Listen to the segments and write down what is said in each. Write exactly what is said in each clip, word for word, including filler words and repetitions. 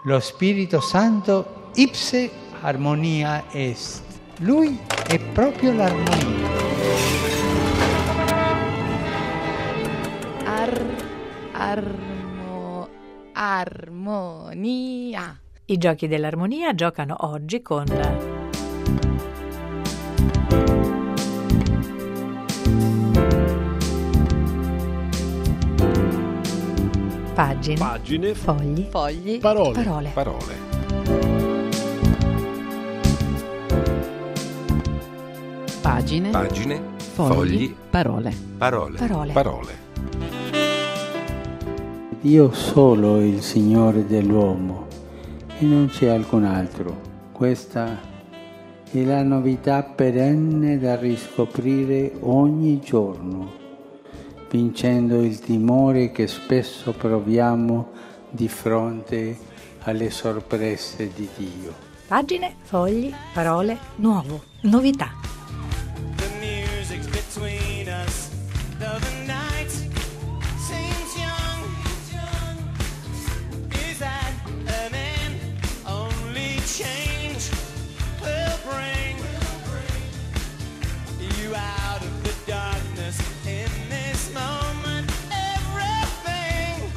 Lo Spirito Santo ipse armonia est. Lui è proprio l'armonia. Ar, armo, armonia. I giochi dell'armonia giocano oggi con pagine, Pagine, fogli, Fogli, parole, parole. parole. pagine, Pagine, fogli, fogli, parole. parole. Parole. Parole. Dio solo è il Signore dell'uomo e non c'è alcun altro. Questa è la novità perenne da riscoprire ogni giorno, vincendo il timore che spesso proviamo di fronte alle sorprese di Dio. Pagine, fogli, parole, nuovo, novità. The music's between us. Though the night seems young, is that an end? Only change will bring you out of the darkness. In this moment, everything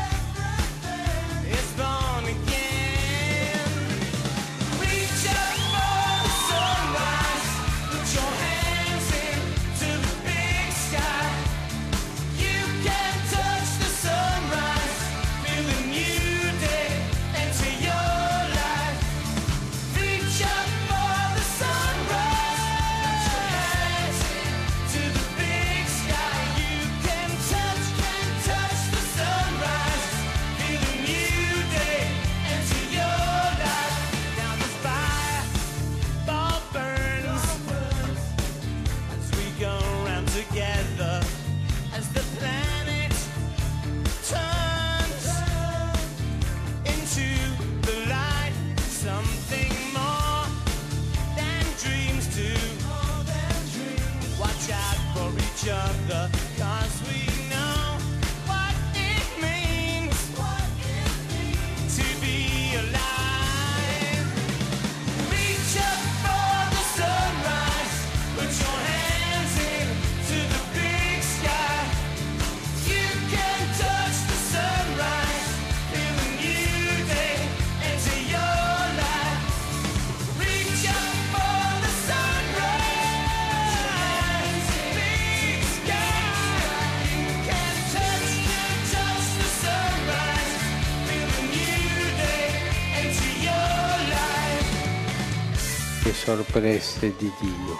is born again. Reach up for the sunrise. Put your hands into the big sky. You can touch the sunrise. Feel the new day enter your life. Reach up for the sunrise. Put your hands into the big sky. You can touch, can touch the sunrise. Feel the new day enter your life. Now the fire ball burns as we go round together, as the planet turns into the light. Something more than dreams do. Watch out for each other, 'cause we know what it means to be alive. Reach up for the sunrise. Put your hands into the big sky. You can touch the sunrise. Feel a new day enter your life. Reach up for the sunrise. Big sky. You can touch, can touch the sunrise. Feel a new day enter your life. Le sorprese di Dio.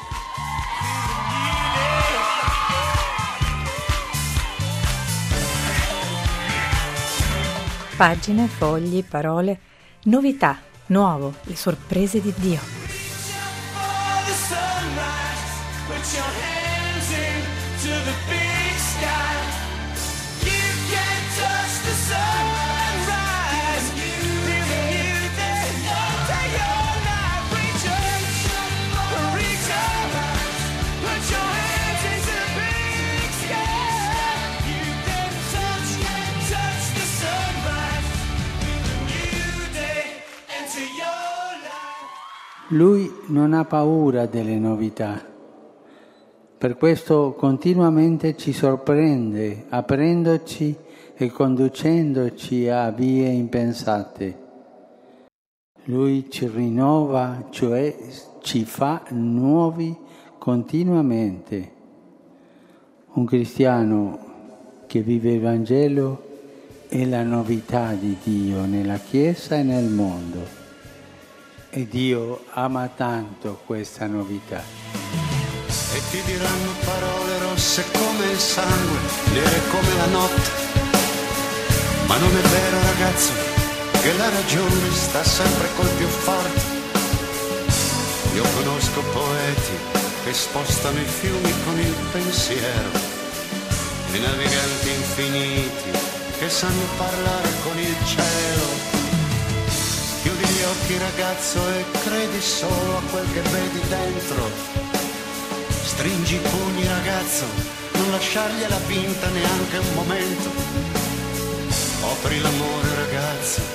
Pagine, fogli, parole, novità, nuovo, le sorprese di Dio. For the sunrise, put your hands into the big sky. You can touch the sunrise. Feel the new day enter your life. Reach up, reach up, put your hands into the big sky. You can touch, can touch the sunrise. Feel the new day enter your life. Lui non ha paura delle novità. Per questo continuamente ci sorprende, aprendoci e conducendoci a vie impensate. Lui ci rinnova, cioè ci fa nuovi continuamente. Un cristiano che vive il Vangelo è la novità di Dio nella Chiesa e nel mondo. E Dio ama tanto questa novità. E ti diranno parole rosse come il sangue, nere come la notte. Ma non è vero, ragazzo, che la ragione sta sempre col più forte. Io conosco poeti che spostano i fiumi con il pensiero, e naviganti infiniti che sanno parlare con il cielo. Chiudi gli occhi, ragazzo, e credi solo a quel che vedi dentro. Stringi i pugni, ragazzo, non lasciargliela vinta neanche un momento. Offri l'amore, ragazzo,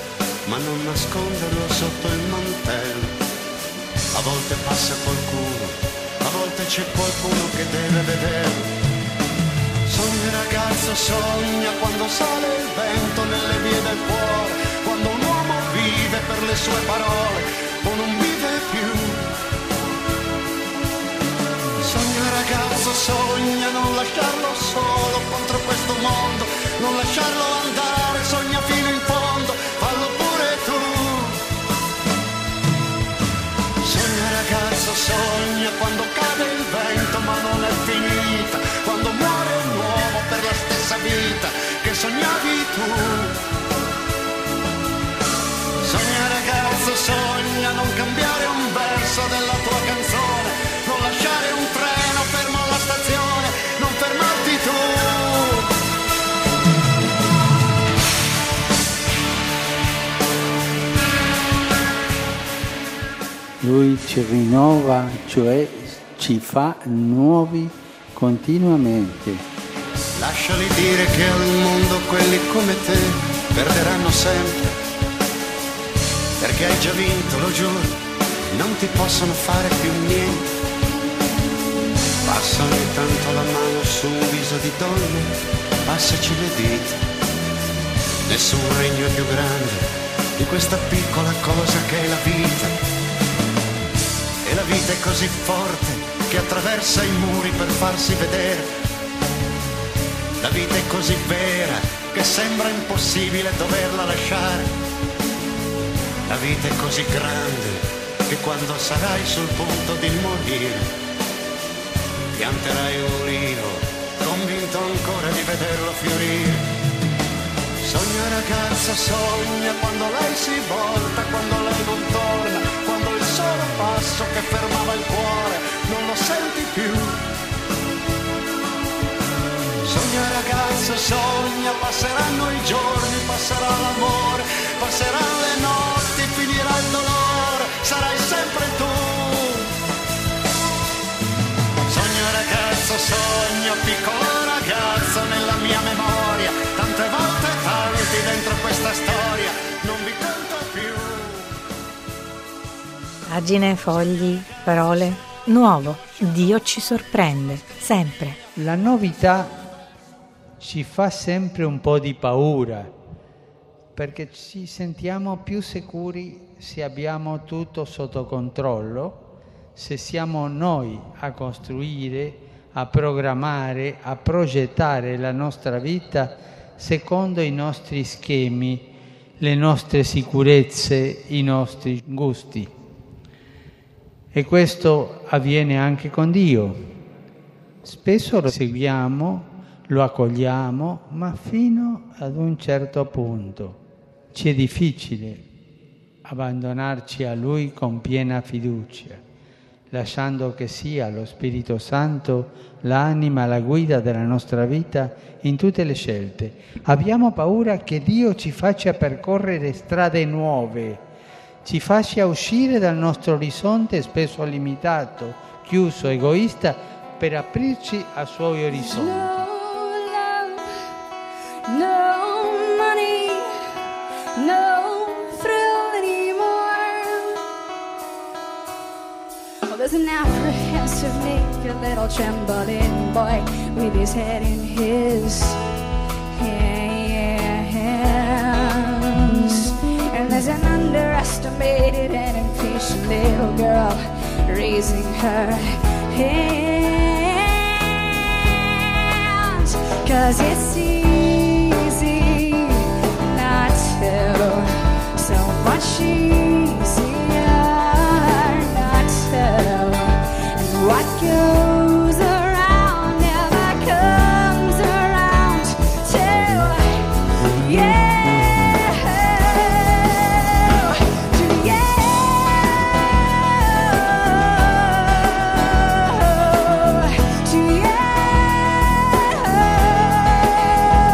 ma non nasconderlo sotto il mantello. A volte passa qualcuno, a volte c'è qualcuno che deve vederlo. Sogna ragazzo, sogna quando sale il vento nelle vie del cuore, quando un uomo vive per le sue parole o non vive più. Sogna ragazzo, sogna non lasciarlo solo contro questo mondo, non lasciarlo andare, sogna fino in fondo, fallo pure tu. Sogna ragazzo, sogna quando cade il vento ma non è finita, quando muore un uomo per la stessa vita che sognavi tu. Sogna ragazzo, sogna non cambiare un verso della tua canzone, non lasciare un treno fermo alla stazione, non fermarti tu. Lui ci rinnova, cioè ci fa nuovi continuamente. Lasciali dire che al mondo quelli come te perderanno sempre, perché hai già vinto, lo giuro, non ti possono fare più niente. Passa ogni tanto la mano su un viso di donna, passaci le dita. Nessun regno è più grande di questa piccola cosa che è la vita. E la vita è così forte che attraversa i muri per farsi vedere. La vita è così vera che sembra impossibile doverla lasciare. La vita è così grande che quando sarai sul punto di morire pianterai un ulivo, convinto ancora di vederlo fiorire. Sogna ragazza, sogna quando lei si volta, quando lei non torna, quando il solo passo che fermava il cuore non lo senti più. Sogna ragazza, sogna, passeranno i giorni, passerà l'amore, passeranno le notti, finirà il dolore, sarai sempre tu. Sogna ragazzo, sogna, piccolo ragazzo nella mia memoria, tante volte tanti dentro questa storia, non vi conto più. Pagine, fogli, parole, nuovo. Dio ci sorprende, sempre. La novità ci fa sempre un po' di paura, perché ci sentiamo più sicuri se abbiamo tutto sotto controllo, se siamo noi a costruire, a programmare, a progettare la nostra vita secondo i nostri schemi, le nostre sicurezze, i nostri gusti. E questo avviene anche con Dio. Spesso lo seguiamo, lo accogliamo, ma fino ad un certo punto. Ci è difficile abbandonarci a Lui con piena fiducia, lasciando che sia lo Spirito Santo l'anima, la guida della nostra vita in tutte le scelte. Abbiamo paura che Dio ci faccia percorrere strade nuove, ci faccia uscire dal nostro orizzonte spesso limitato, chiuso, egoista, per aprirci ai Suoi orizzonti. No money, no thrill anymore. Well, there's an apprehensive, naked little trembling boy with his head in his hands. And there's an underestimated and impatient little girl raising her hands. 'Cause it's easy not to, so much easier not to. And what goes around never comes around too. Yeah, to yeah, to yeah.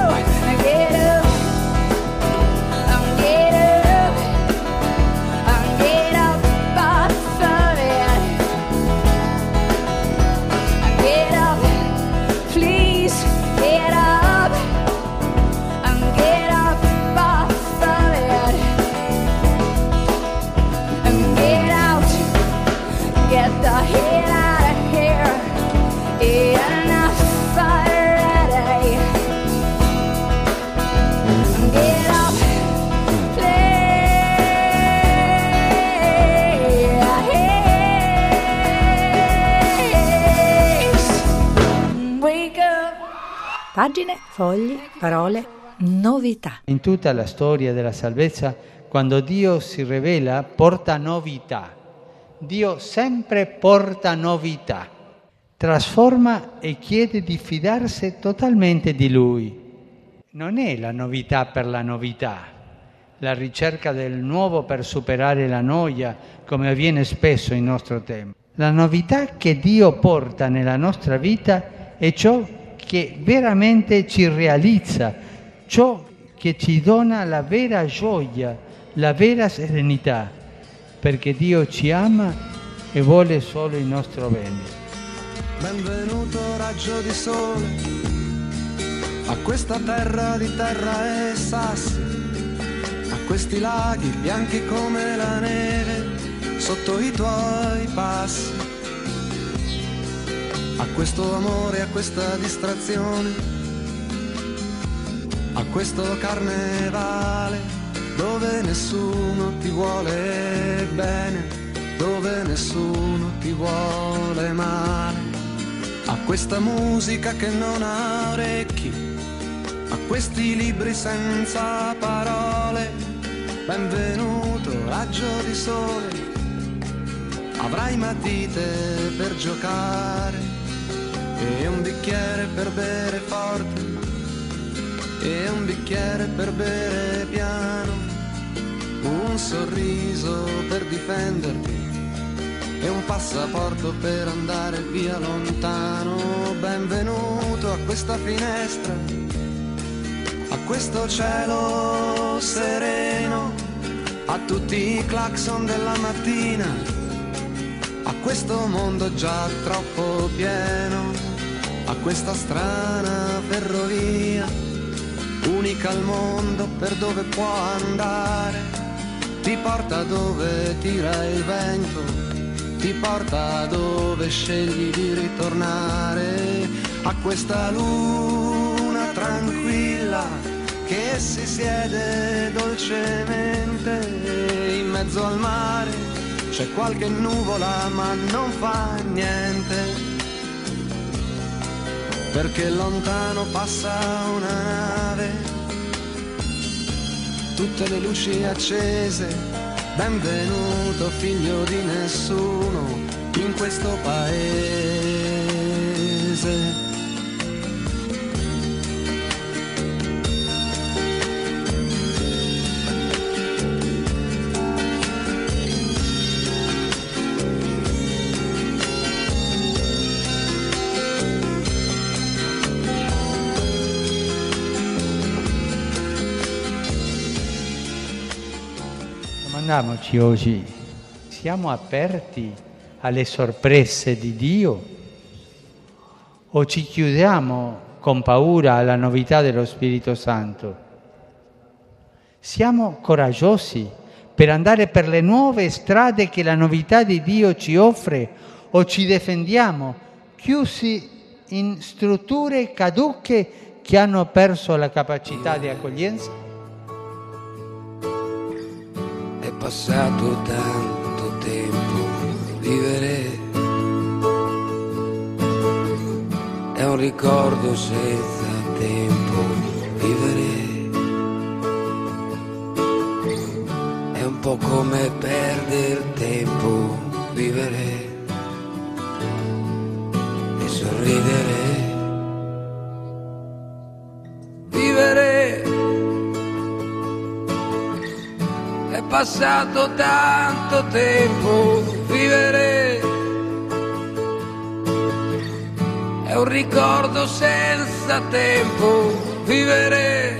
Pagine, fogli, parole, novità. In tutta la storia della salvezza, quando Dio si rivela, porta novità. Dio sempre porta novità. Trasforma e chiede di fidarsi totalmente di Lui. Non è la novità per la novità, la ricerca del nuovo per superare la noia, come avviene spesso in nostro tempo. La novità che Dio porta nella nostra vita è ciò che veramente ci realizza, ciò che ci dona la vera gioia, la vera serenità, perché Dio ci ama e vuole solo il nostro bene. Benvenuto raggio di sole a questa terra di terra e sassi, a questi laghi bianchi come la neve sotto i tuoi passi, a questo amore, a questa distrazione, a questo carnevale dove nessuno ti vuole bene, dove nessuno ti vuole male, a questa musica che non ha orecchi, a questi libri senza parole. Benvenuto raggio di sole, avrai matite per giocare e un bicchiere per bere forte e un bicchiere per bere piano, un sorriso per difenderti e un passaporto per andare via lontano. Benvenuto a questa finestra, a questo cielo sereno, a tutti i clacson della mattina, a questo mondo già troppo pieno, a questa strana ferrovia, unica al mondo per dove può andare, ti porta dove tira il vento, ti porta dove scegli di ritornare, a questa luna tranquilla che si siede dolcemente in mezzo al mare, c'è qualche nuvola ma non fa niente, perché lontano passa una nave, tutte le luci accese. Benvenuto figlio di nessuno in questo paese. Domandiamoci oggi, siamo aperti alle sorprese di Dio o ci chiudiamo con paura alla novità dello Spirito Santo? Siamo coraggiosi per andare per le nuove strade che la novità di Dio ci offre o ci difendiamo chiusi in strutture caduche che hanno perso la capacità di accoglienza? È passato tanto tempo, vivere è un ricordo senza tempo, vivere è un po' come perdere tempo, vivere e sorridere, vivere. È passato tanto tempo, vivere è un ricordo senza tempo, vivere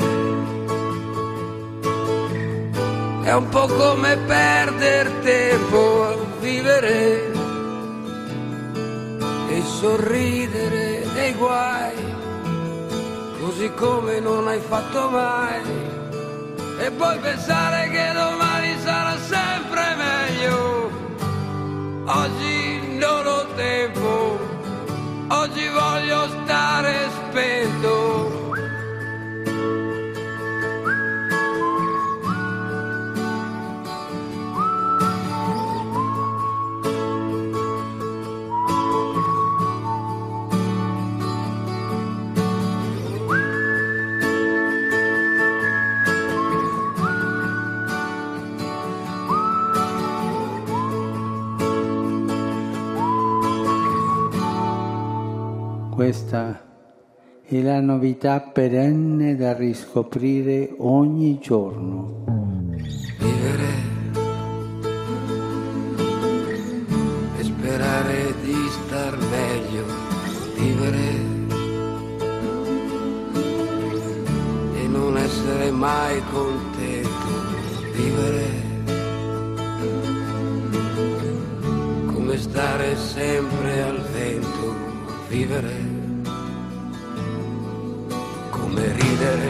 è un po' come perdere tempo, vivere e sorridere dei guai, così come non hai fatto mai. E poi pensare che domani sarà sempre meglio. Oggi non ho tempo, oggi voglio stare spento. Questa è la novità perenne da riscoprire ogni giorno. Vivere e sperare di star meglio, vivere e non essere mai contento, vivere come stare sempre al vento, vivere come ridere,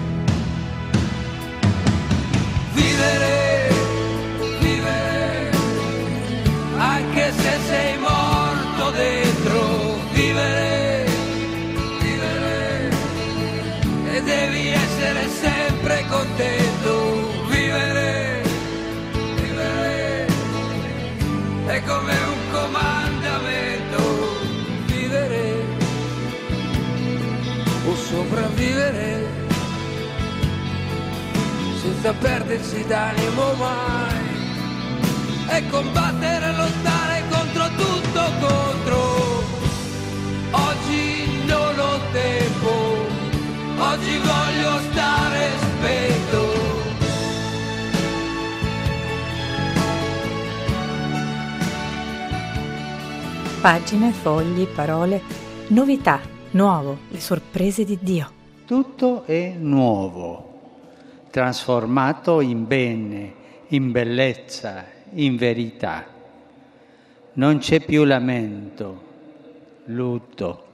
vivere, vivere, anche se sei morto dentro, vivere, vivere, e devi essere sempre contento, vivere, vivere, è come un comandamento, vivere o sopravvivere senza perdersi d'animo mai, e combattere e lottare contro tutto contro. Oggi non ho tempo, oggi voglio stare spento. Pagine, fogli, parole, novità, nuovo, le sorprese di Dio. Tutto è nuovo, trasformato in bene, in bellezza, in verità. Non c'è più lamento, lutto.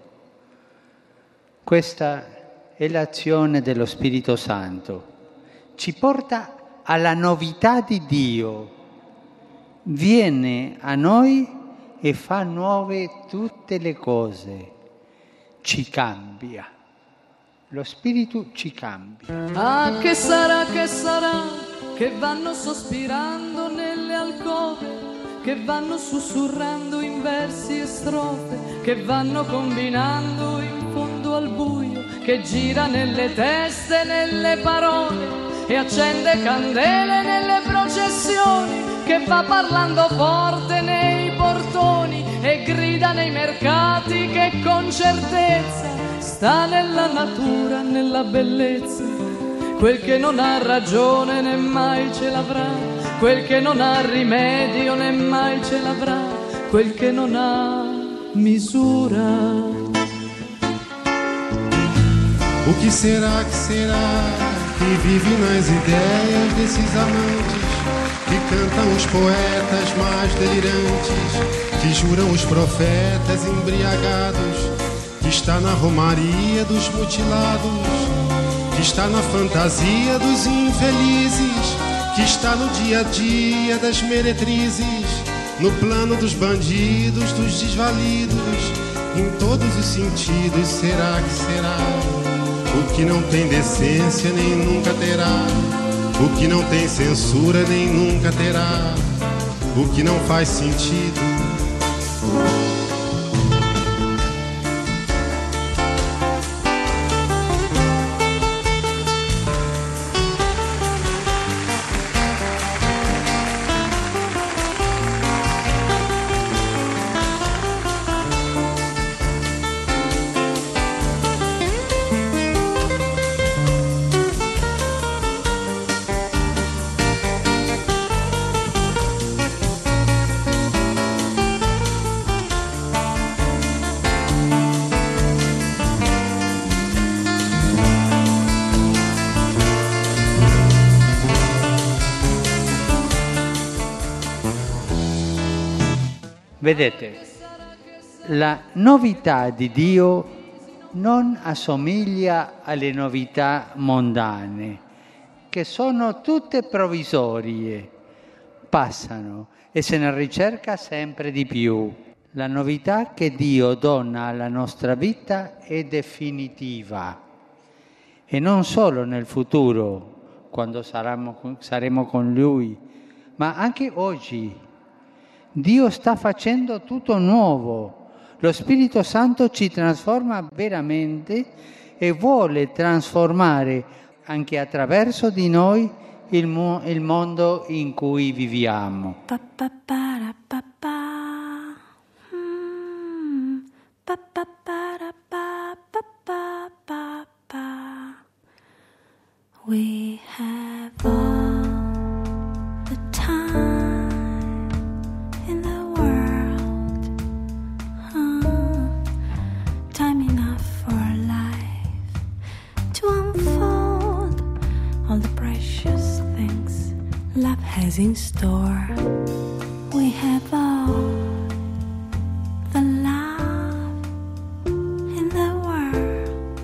Questa è l'azione dello Spirito Santo. Ci porta alla novità di Dio. Viene a noi e fa nuove tutte le cose. Ci cambia. Lo Spirito ci cambia. Ah, che sarà, che sarà, che vanno sospirando nelle alcove, che vanno sussurrando in versi e strofe, che vanno combinando in fondo al buio, che gira nelle teste, nelle parole, e accende candele nelle processioni, che va parlando forte nei portoni e grida nei mercati, che con certezza sta nella natura, nella bellezza. Quel che non ha ragione né mai ce l'avrà, quel che non ha rimedio né mai ce l'avrà, quel che non ha misura. O que será que será que vive nas ideias desses amantes, que cantam os poetas mais delirantes, que juram os profetas embriagados, que está na romaria dos mutilados, que está na fantasia dos infelizes, que está no dia a dia das meretrizes, no plano dos bandidos, dos desvalidos, em todos os sentidos. Será que será o que não tem decência nem nunca terá, o que não tem censura nem nunca terá, o que não faz sentido? Vedete, la novità di Dio non assomiglia alle novità mondane, che sono tutte provvisorie, passano e se ne ricerca sempre di più. La novità che Dio dona alla nostra vita è definitiva, e non solo nel futuro, quando saremo, saremo con Lui, ma anche oggi. Dio sta facendo tutto nuovo. Lo Spirito Santo ci trasforma veramente e vuole trasformare anche attraverso di noi il, mo- il mondo in cui viviamo. Pa, pa, para, pa, pa. Mm. Pa, pa, para, pa. love has in store. We have all the love in the world.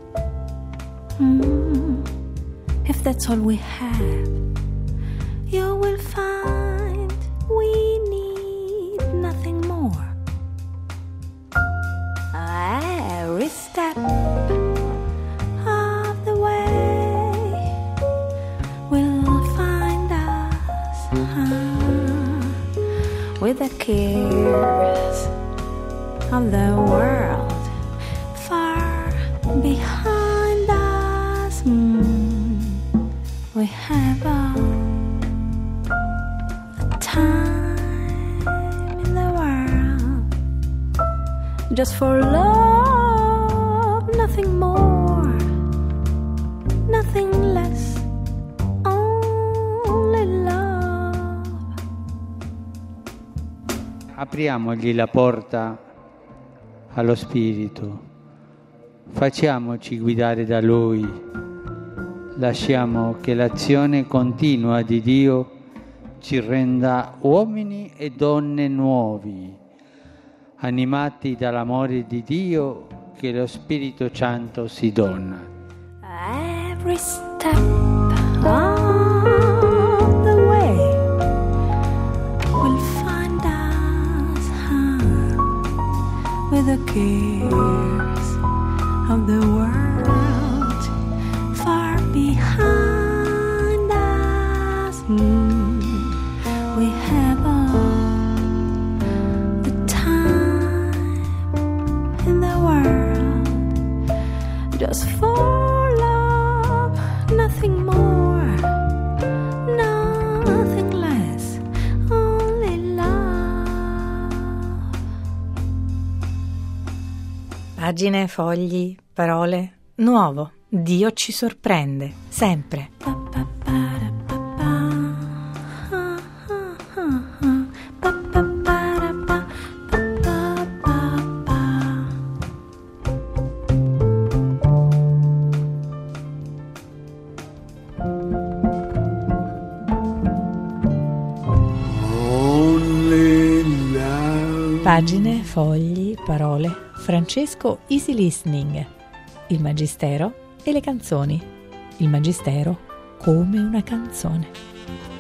Mm. If that's all we have, you will find we need nothing more. Every step of the way will find us uh, with the cares of the world far behind us. Mm. We have all the time in the world just for love, nothing more, nothing less, only love. Apriamogli la porta allo Spirito, facciamoci guidare da Lui. Lasciamo che l'azione continua di Dio ci renda uomini e donne nuovi, animati dall'amore di Dio che lo Spirito Santo si dona. Every step of the way will find us huh, with the cares of the world far behind us. Mm, we have all the time in the world just for love, nothing more, nothing less, only love. Pagine, fogli, parole, nuovo. Dio ci sorprende, sempre. Pagine, fogli, parole. Francesco Easy Listening. Il Magistero e le canzoni. Il Magistero come una canzone.